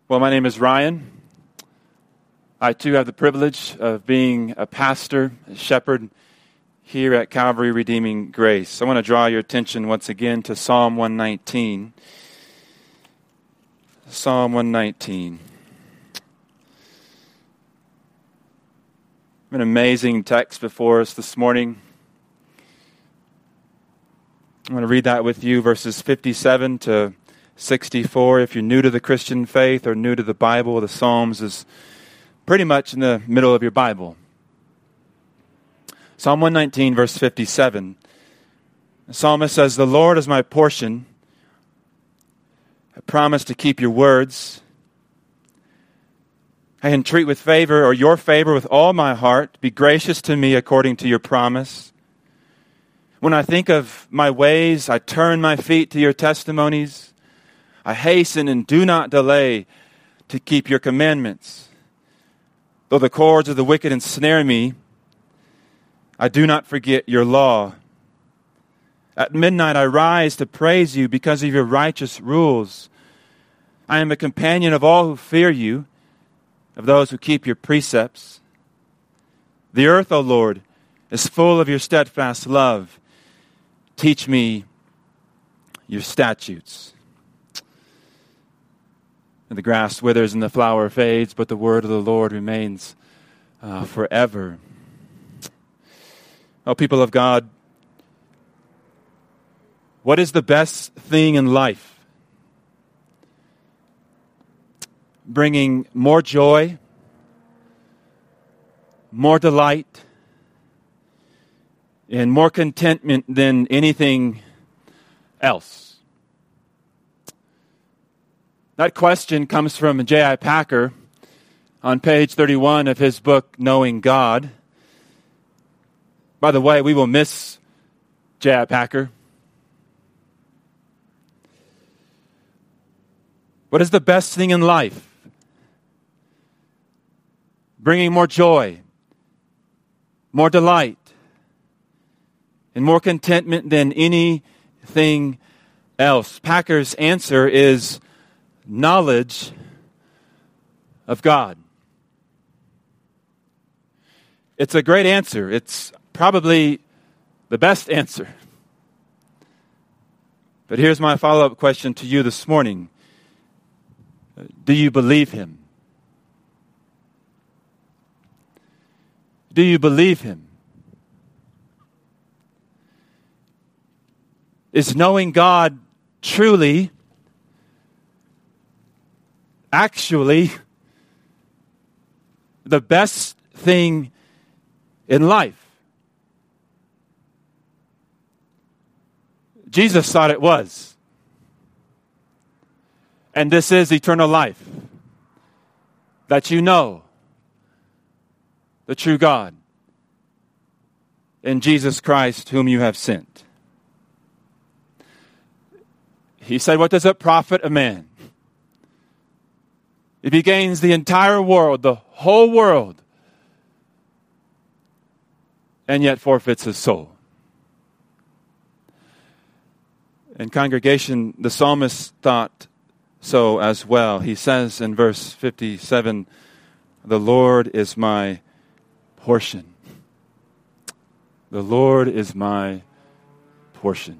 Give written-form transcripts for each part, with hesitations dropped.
Well, my name is Ryan. I too have the privilege of being a pastor, a shepherd here at Calvary Redeeming Grace. I want to draw your attention once again to Psalm 119. Psalm 119. An amazing text before us this morning. I'm going to read that with you, verses 57 to 64. If you're new to the Christian faith or new to the Bible, the Psalms is pretty much in the middle of your Bible. Psalm 119, verse 57. The psalmist says, "The Lord is my portion. I promise to keep your words. I entreat with favor, or your favor, with all my heart. Be gracious to me according to your promise. When I think of my ways, I turn my feet to your testimonies. I hasten and do not delay to keep your commandments. Though the cords of the wicked ensnare me, I do not forget your law. At midnight I rise to praise you because of your righteous rules. I am a companion of all who fear you, of those who keep your precepts. The earth, O Lord, is full of your steadfast love. Teach me your statutes." And the grass withers and the flower fades, but the word of the Lord remains forever. Oh, people of God, what is the best thing in life? Bringing more joy, more delight, and more contentment than anything else. That question comes from J.I. Packer on page 31 of his book, Knowing God. By the way, we will miss J.I. Packer. What is the best thing in life? Bringing more joy, more delight, and more contentment than anything else. Packer's answer is knowledge of God. It's a great answer. It's probably the best answer. But here's my follow-up question to you this morning. Do you believe him? Do you believe him? Is knowing God truly, actually, the best thing in life? Jesus thought it was. And this is eternal life, that you know the true God and Jesus Christ whom you have sent. He said, "What does it profit a man if he gains the entire world, the whole world, and yet forfeits his soul?" And congregation, the psalmist thought so as well. He says in verse 57, "The Lord is my portion. The Lord is my portion."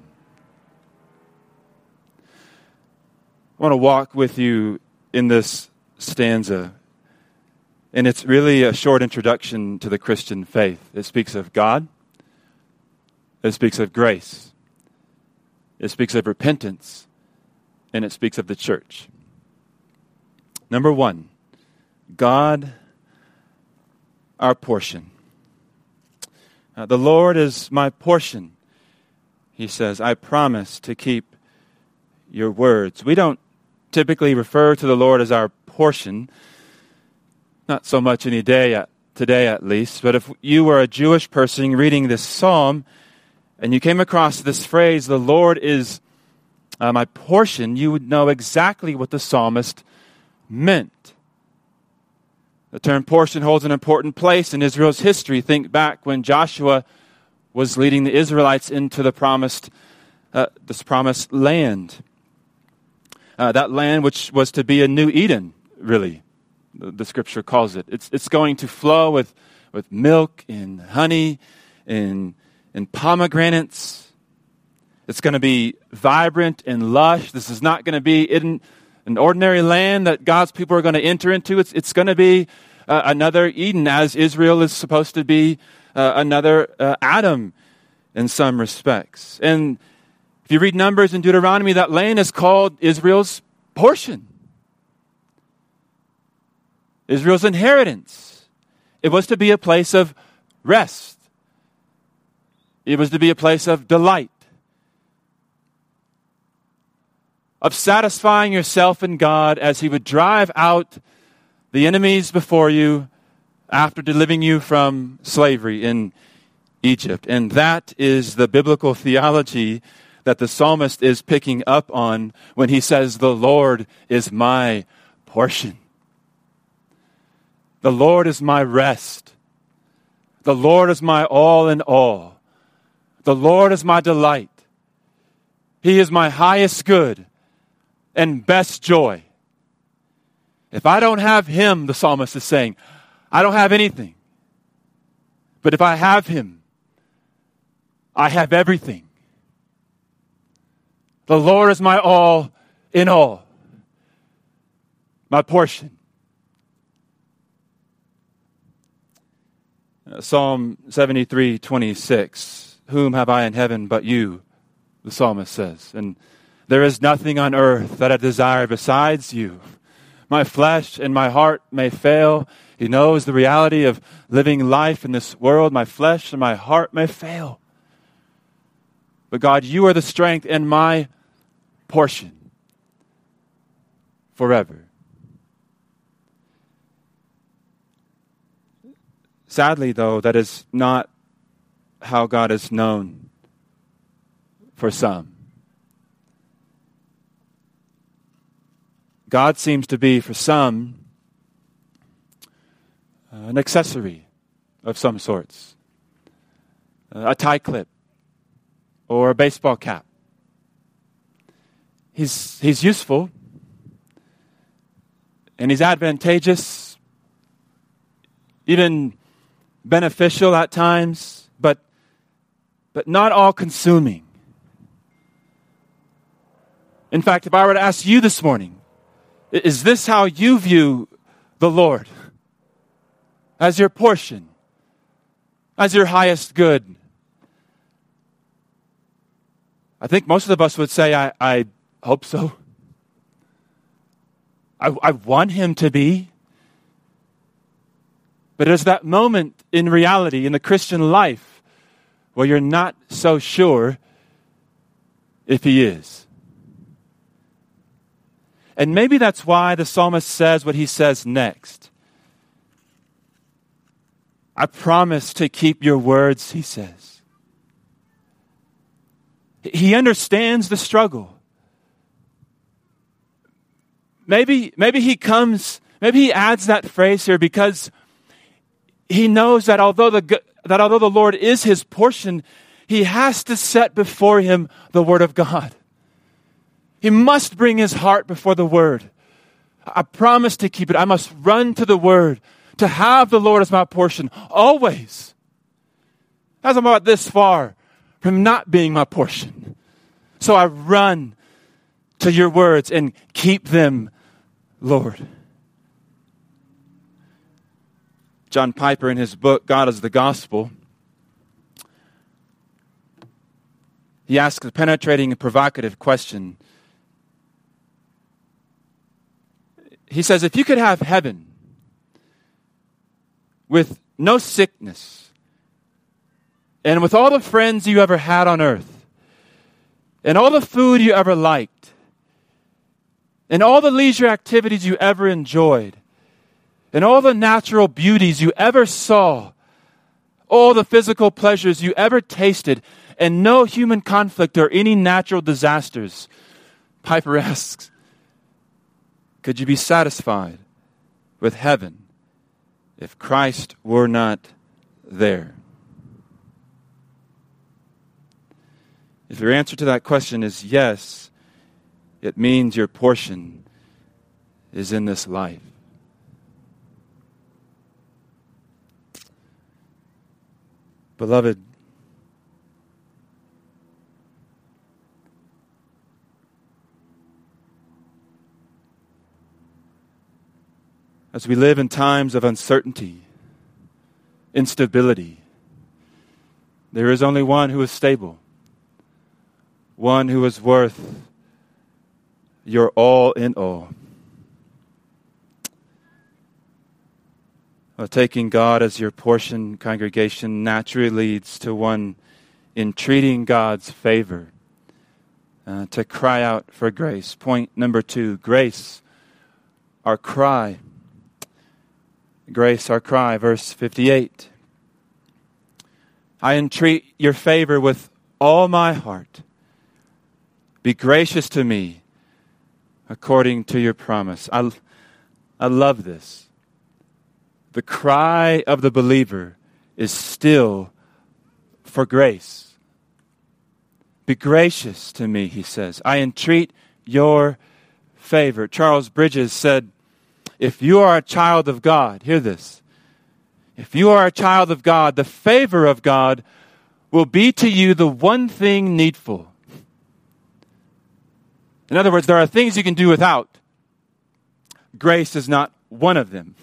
I want to walk with you in this stanza, and it's really a short introduction to the Christian faith. It speaks of God. It speaks of grace. It speaks of repentance, and it speaks of the church. Number one, God, our portion. The Lord is my portion. He says, "I promise to keep your words." We don't typically refer to the Lord as our portion, not so much today at least, but if you were a Jewish person reading this psalm and you came across this phrase, "The Lord is my portion," you would know exactly what the psalmist meant. The term portion holds an important place in Israel's history. Think back when Joshua was leading the Israelites into this promised land. That land which was to be a new Eden, really. The scripture calls it. It's going to flow with milk and honey and pomegranates. It's going to be vibrant and lush. This is not going to be in an ordinary land that God's people are going to enter into. It's going to be another Eden, as Israel is supposed to be another Adam in some respects. And if you read Numbers and Deuteronomy, that land is called Israel's portion. Israel's inheritance. It was to be a place of rest. It was to be a place of delight, of satisfying yourself in God as He would drive out the enemies before you after delivering you from slavery in Egypt. And that is the biblical theology that the psalmist is picking up on when he says, "The Lord is my portion. The Lord is my rest. The Lord is my all in all. The Lord is my delight. He is my highest good and best joy." If I don't have Him, the psalmist is saying, I don't have anything. But if I have Him, I have everything. The Lord is my all in all, my portion. Psalm 73:26. Whom have I in heaven but you, the psalmist says. And there is nothing on earth that I desire besides you. My flesh and my heart may fail. He knows the reality of living life in this world. My flesh and my heart may fail. But God, you are the strength and my portion forever. Sadly, though, that is not how God is known for some. God seems to be, for some, an accessory of some sorts. A tie clip or a baseball cap. He's useful and He's advantageous, even beneficial at times, but not all-consuming. In fact, if I were to ask you this morning, is this how you view the Lord? As your portion? As your highest good? I think most of us would say, I hope so. I want Him to be. But there's that moment in reality, in the Christian life, where you're not so sure if He is. And maybe that's why the psalmist says what he says next. I promise to keep your words, he says. He understands the struggle. Maybe he adds that phrase here because he knows that although the Lord is his portion, he has to set before him the Word of God. He must bring his heart before the Word. I promise to keep it. I must run to the Word to have the Lord as my portion always. As I'm about this far from not being my portion. So I run to your words and keep them, Lord. John Piper, in his book, God is the Gospel, he asks a penetrating and provocative question. He says, if you could have heaven with no sickness and with all the friends you ever had on earth and all the food you ever liked and all the leisure activities you ever enjoyed and all the natural beauties you ever saw, all the physical pleasures you ever tasted, and no human conflict or any natural disasters, Piper asks, could you be satisfied with heaven if Christ were not there? If your answer to that question is yes, it means your portion is in this life. Beloved, as we live in times of uncertainty, instability, there is only one who is stable, one who is worth your all in all. Taking God as your portion, congregation, naturally leads to one entreating God's favor, to cry out for grace. Point number 2, grace, our cry. Grace, our cry, verse 58. I entreat your favor with all my heart. Be gracious to me according to your promise. I love this. The cry of the believer is still for grace. Be gracious to me, he says. I entreat your favor. Charles Bridges said, if you are a child of God, hear this. If you are a child of God, the favor of God will be to you the one thing needful. In other words, there are things you can do without. Grace is not one of them.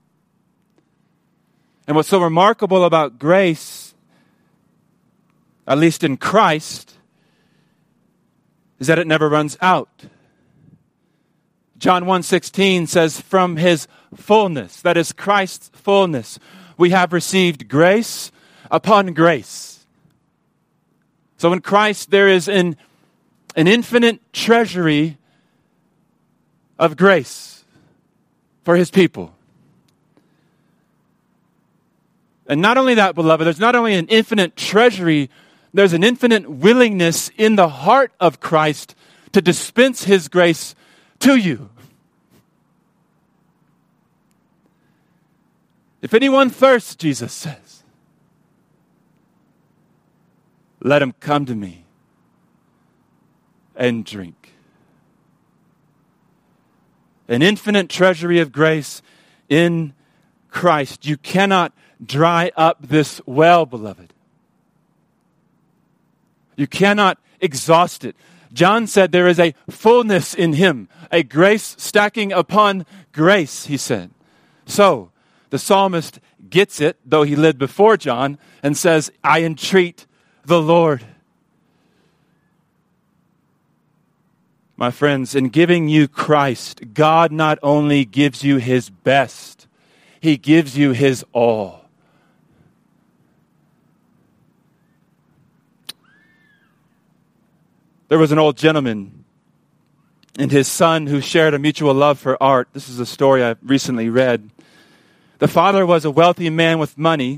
And what's so remarkable about grace, at least in Christ, is that it never runs out. John 1:16 says, from his fullness, that is Christ's fullness, we have received grace upon grace. So in Christ there is an infinite treasury of grace for his people. And not only that, beloved, there's not only an infinite treasury, there's an infinite willingness in the heart of Christ to dispense his grace to you. If anyone thirsts, Jesus says, let him come to me and drink. An infinite treasury of grace in Christ. You cannot dry up this well, beloved. You cannot exhaust it. John said there is a fullness in him, a grace stacking upon grace, he said. So, the psalmist gets it, though he lived before John, and says, I entreat the Lord. My friends, in giving you Christ, God not only gives you his best, he gives you his all. There was an old gentleman and his son who shared a mutual love for art. This is a story I recently read. The father was a wealthy man with money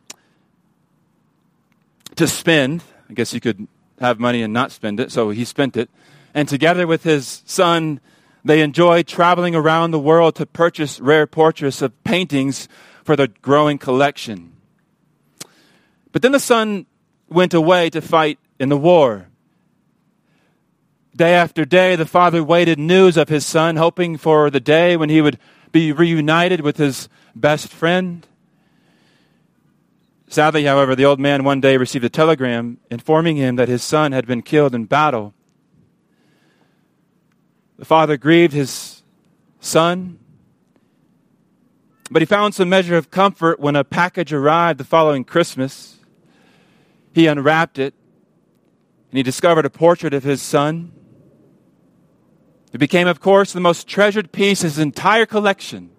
to spend. I guess you could have money and not spend it, so he spent it. And together with his son, they enjoyed traveling around the world to purchase rare portraits of paintings for the growing collection. But then the son went away to fight in the war. Day after day, the father waited news of his son, hoping for the day when he would be reunited with his best friend. Sadly, however, the old man one day received a telegram informing him that his son had been killed in battle. The father grieved his son, but he found some measure of comfort when a package arrived the following Christmas. He unwrapped it, and he discovered a portrait of his son. It became, of course, the most treasured piece of his entire collection.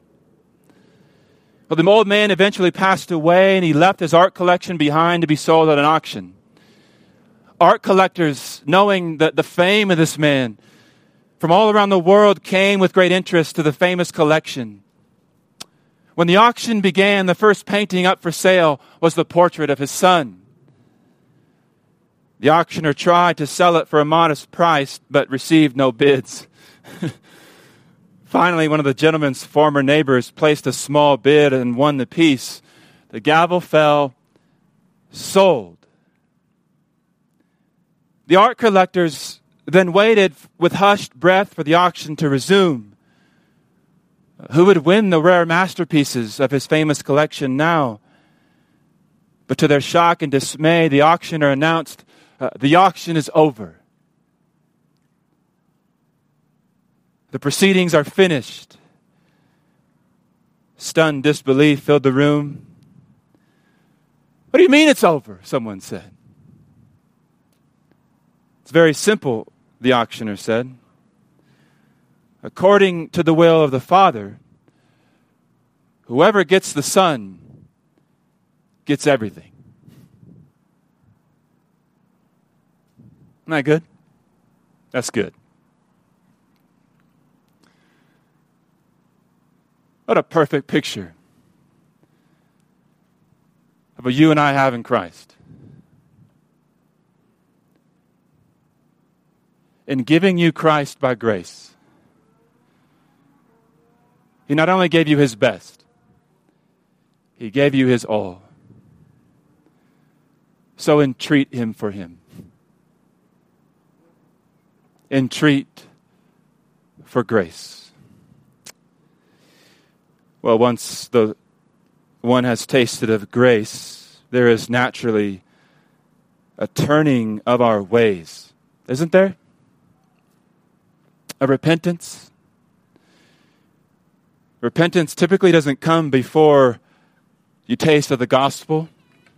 But the old man eventually passed away, and he left his art collection behind to be sold at an auction. Art collectors, knowing the fame of this man, from all around the world came with great interest to the famous collection. When the auction began, the first painting up for sale was the portrait of his son. The auctioneer tried to sell it for a modest price, but received no bids. Finally, one of the gentleman's former neighbors placed a small bid and won the piece. The gavel fell, sold. The art collectors then waited with hushed breath for the auction to resume. Who would win the rare masterpieces of his famous collection now? But to their shock and dismay, the auctioneer announced, the auction is over. The proceedings are finished. Stunned disbelief filled the room. What do you mean it's over? Someone said. It's very simple, the auctioneer said. According to the will of the Father, whoever gets the Son gets everything. Isn't that good? That's good. What a perfect picture of what you and I have in Christ. In giving you Christ by grace, He not only gave you His best, He gave you His all. So entreat Him for Him. Entreat for grace. Well, once the one has tasted of grace, there is naturally a turning of our ways, isn't there? A repentance. Repentance typically doesn't come before you taste of the gospel.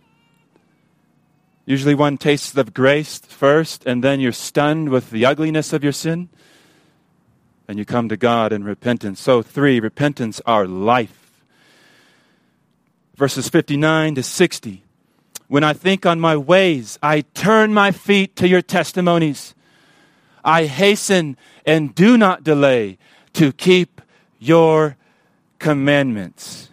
Usually one tastes of grace first, and then you're stunned with the ugliness of your sin, and you come to God in repentance. So 3, repentance, our life. Verses 59 to 60. When I think on my ways, I turn my feet to your testimonies. I hasten and do not delay to keep your commandments.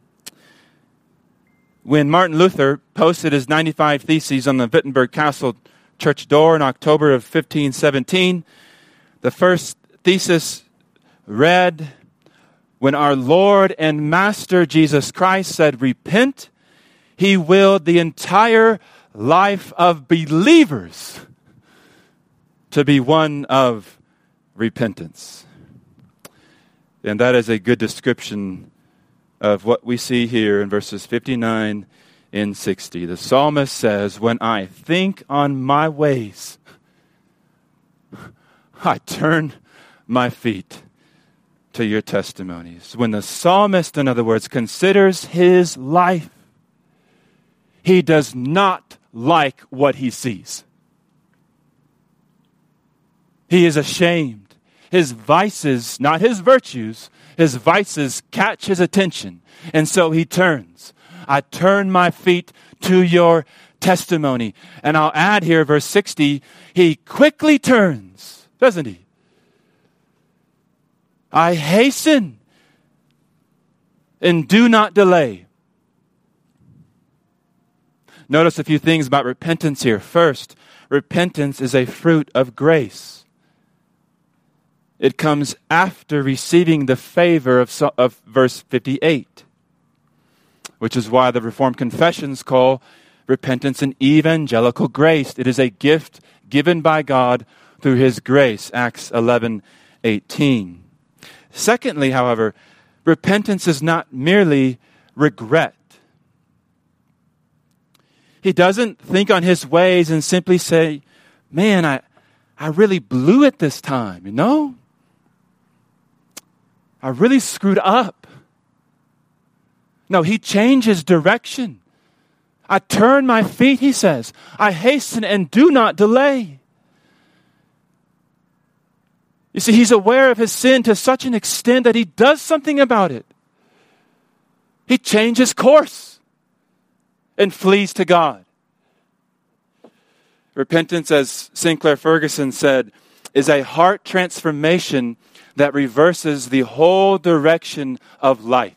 When Martin Luther posted his 95 Theses on the Wittenberg Castle church door in October of 1517, the first thesis read, when our Lord and Master Jesus Christ said, repent, He willed the entire life of believers to be one of repentance. And that is a good description of what we see here in verses 59 and 60. The psalmist says, when I think on my ways, I turn my feet to your testimonies. When the psalmist, in other words, considers his life, he does not like what he sees. He is ashamed. His vices, not his virtues, his vices catch his attention. And so he turns. I turn my feet to your testimony. And I'll add here, verse 60, he quickly turns, doesn't he? I hasten and do not delay. Notice a few things about repentance here. First, repentance is a fruit of grace. It comes after receiving the favor of verse 58, which is why the Reformed confessions call repentance an evangelical grace. It is a gift given by God through His grace, Acts 11:18. Secondly, however, repentance is not merely regret. He doesn't think on his ways and simply say, man, I really blew it this time, you know? I really screwed up. No, he changes direction. I turn my feet, he says. I hasten and do not delay. You see, he's aware of his sin to such an extent that he does something about it. He changes course and flees to God. Repentance, as Sinclair Ferguson said, is a heart transformation that reverses the whole direction of life.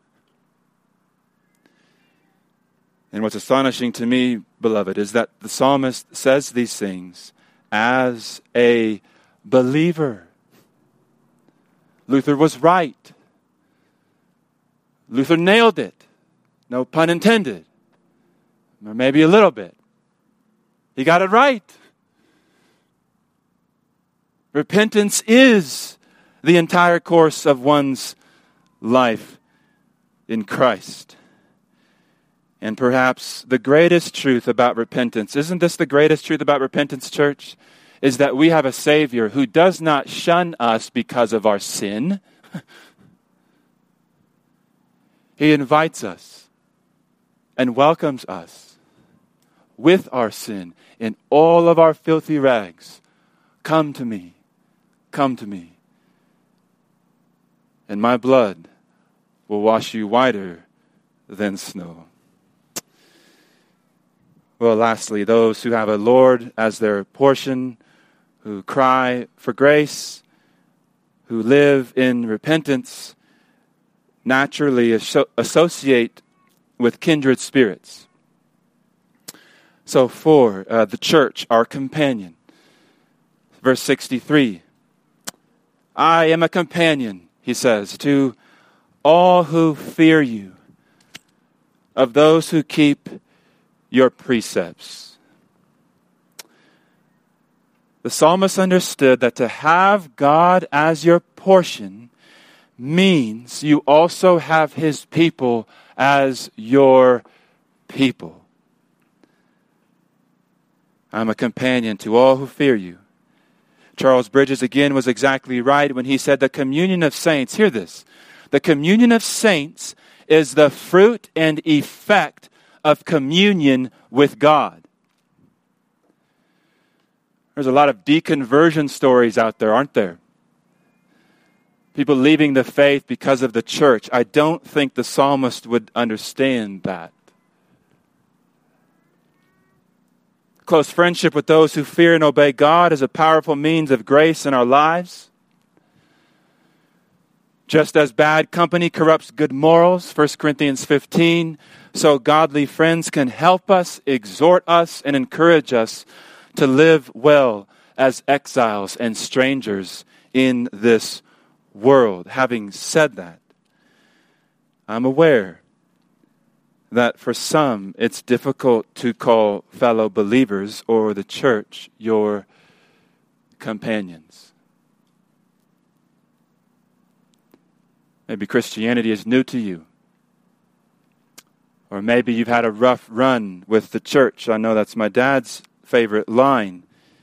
And what's astonishing to me, beloved, is that the psalmist says these things as a believer. Luther was right. Luther nailed it. No pun intended. Or maybe a little bit. He got it right. Repentance is the entire course of one's life in Christ. And perhaps the greatest truth about repentance, isn't this the greatest truth about repentance, church? Is that we have a Savior who does not shun us because of our sin. He invites us and welcomes us with our sin in all of our filthy rags. Come to me, come to me, and my blood will wash you whiter than snow. Well, lastly, those who have a Lord as their portion, who cry for grace, who live in repentance, naturally associate with kindred spirits. So for the church, our companion, verse 63, I am a companion, he says, to all who fear you, of those who keep your precepts. The psalmist understood that to have God as your portion means you also have his people as your people. I'm a companion to all who fear you. Charles Bridges again was exactly right when he said the communion of saints, hear this, the communion of saints is the fruit and effect of communion with God. There's a lot of deconversion stories out there, aren't there? People leaving the faith because of the church. I don't think the psalmist would understand that. Close friendship with those who fear and obey God is a powerful means of grace in our lives. Just as bad company corrupts good morals, 1 Corinthians 15, so godly friends can help us, exhort us, and encourage us to live well as exiles and strangers in this world. Having said that, I'm aware that for some it's difficult to call fellow believers or the church your companions. Maybe Christianity is new to you. Or maybe you've had a rough run with the church. I know that's my dad's favorite line.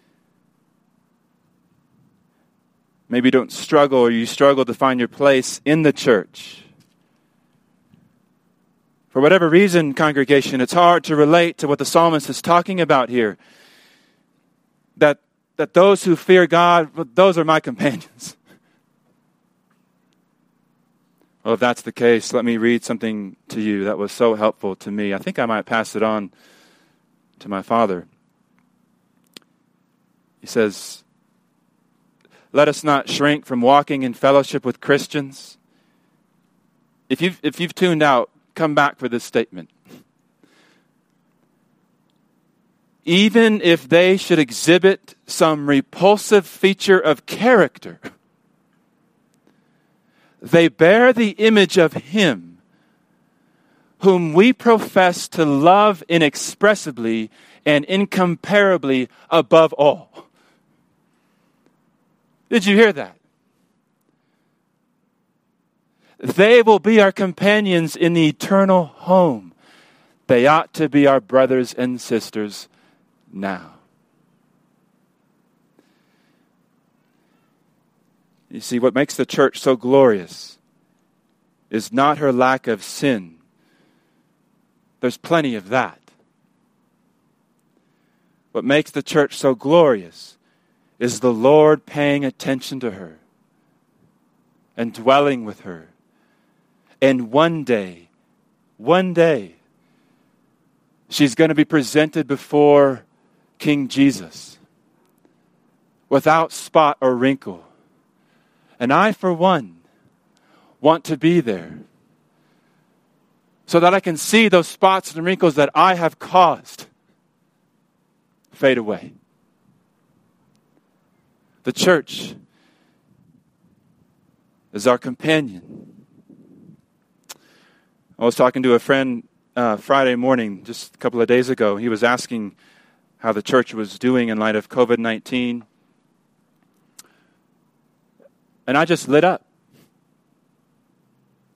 Maybe you don't struggle or you struggle to find your place in the church. For whatever reason, congregation, it's hard to relate to what the psalmist is talking about here. That those who fear God, those are my companions. Well, if that's the case, let me read something to you that was so helpful to me. I think I might pass it on to my father. He says, let us not shrink from walking in fellowship with Christians. If you've tuned out, come back for this statement. Even if they should exhibit some repulsive feature of character, they bear the image of Him whom we profess to love inexpressibly and incomparably above all. Did you hear that? They will be our companions in the eternal home. They ought to be our brothers and sisters now. You see, what makes the church so glorious is not her lack of sin. There's plenty of that. What makes the church so glorious is the Lord paying attention to her and dwelling with her. And one day, she's going to be presented before King Jesus without spot or wrinkle. And I, for one, want to be there so that I can see those spots and wrinkles that I have caused fade away. The church is our companion. I was talking to a friend Friday morning, just a couple of days ago. He was asking how the church was doing in light of COVID-19. And I just lit up.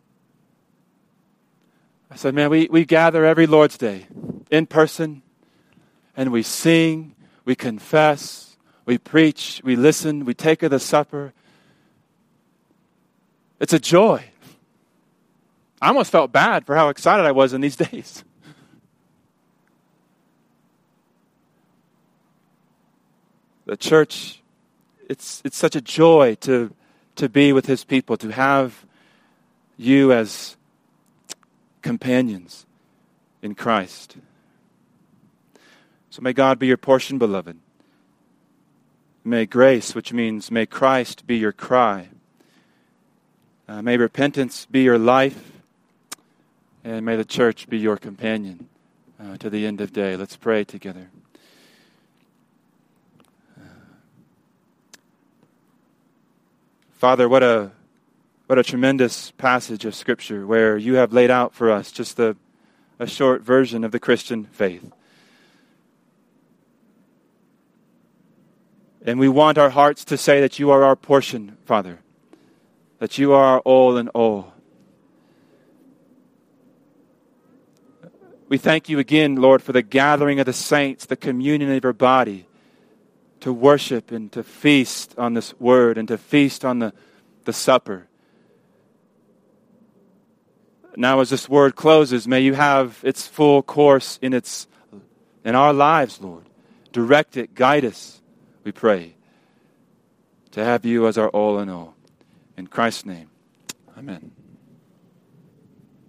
I said, man, we gather every Lord's Day in person, and we sing, we confess, we preach, we listen, we take of the supper. It's a joy. I almost felt bad for how excited I was in these days. The church, it's such a joy to be with His people, to have you as companions in Christ. So may God be your portion, beloved. May grace, which means may Christ be your cry. May repentance be your life. And may the church be your companion to the end of day. Let's pray together. Father, what a tremendous passage of Scripture where you have laid out for us just a short version of the Christian faith. And we want our hearts to say that you are our portion, Father, that you are our all in all. We thank you again, Lord, for the gathering of the saints, the communion of your body, to worship and to feast on this word and to feast on the supper. Now as this word closes, may you have its full course in our lives, Lord. Direct it, guide us, we pray, to have you as our all in all. In Christ's name, amen.